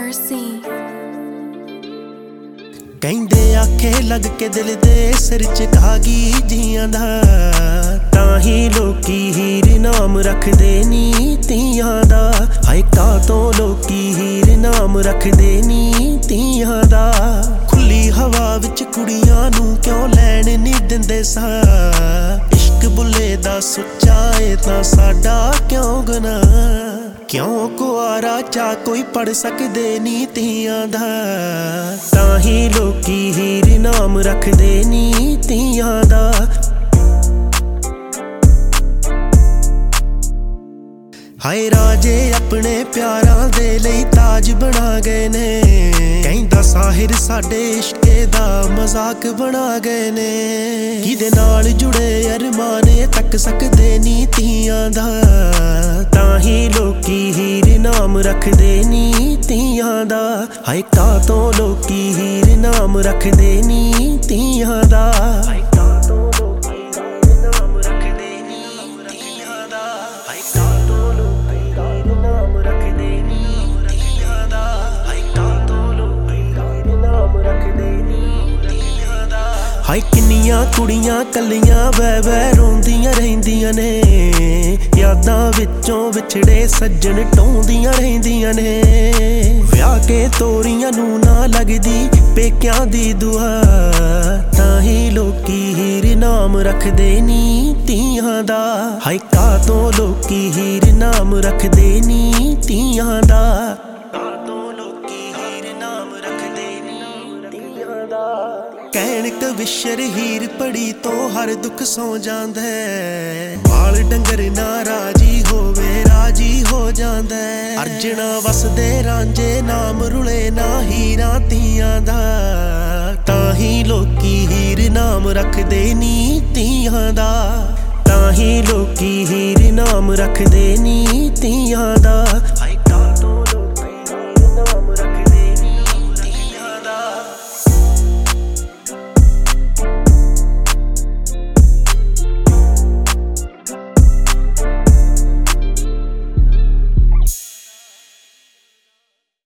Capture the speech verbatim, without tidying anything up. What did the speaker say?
Mercy ਕਹਿੰਦੇ ਆਖੇ ਲੱਗ ਕੇ ਦਿਲ ਦੇ ਸਿਰ ਚ ਕਾਗੀ ਜੀਆਂ ਦਾ ਤਾਂ ਹੀ ਲੋਕੀ ਹੀਰ ਨਾਮ ਰੱਖਦੇ ਨੀ ਤੀਆਂ ਦਾ ਹਾਏ ਕਾ ਤੋਂ ਲੋਕੀ ਹੀਰ ਨਾਮ ਰੱਖਦੇ ਨੀ ਤੀਆਂ ਦਾ ਖੁੱਲੀ ਹਵਾ ਵਿੱਚ ਕੁੜੀਆਂ ਨੂੰ ਕਿਉਂ ਲੈਣ ਨੀ ਦਿੰਦੇ ਸਾ ਇਸ਼ਕ ਬੁੱਲੇ ਦਾ ਸੁੱਚਾ ਏ ਤਾਂ ਸਾਡਾ ਕਿਉਂ ਗੁਨਾਹ क्यों कुआरा चा कोई पढ़ सकदे नी तियां दा ताही लोकी हीर नाम रखदे नी तियां दा हाय राजे अपने प्यारां दे लई ताज बना गए ने कहंदा साहिर साडे इश्के दा मजाक बना गए ने किदे नाल जुड़े अरमान तक सकदे नी तियां दा ताही लोकी हीर नाम रखदे नी तियां दा हाय का तो लोकी हीर नाम रखदे नी तियां दा हाय किन्नियां कुड़ियां कलियां बह बह रोंदियां रहिंदियां ने यादां विचों विछड़े सज्जन टोंदियां रहिंदियां ने विआह के तोरियां नूं ना लगदी पेकियां दी दुआ ताही लोकी हीर नाम रखदे नी तियां दा हाय का तो लोकी हीर नाम रखदे नी तियां दा कहण कविशर हीर पड़ी तो हर दुख सौ जांदा माल डंगर ना राजी होवे राजी हो जांदा अर्जना वसदे रांझे नाम रुले ना हीरा तियां दा ताही लोकी हीर नाम रखदे नी तियां दा ताही लोकी हीर नाम रखदे नी तियां दा।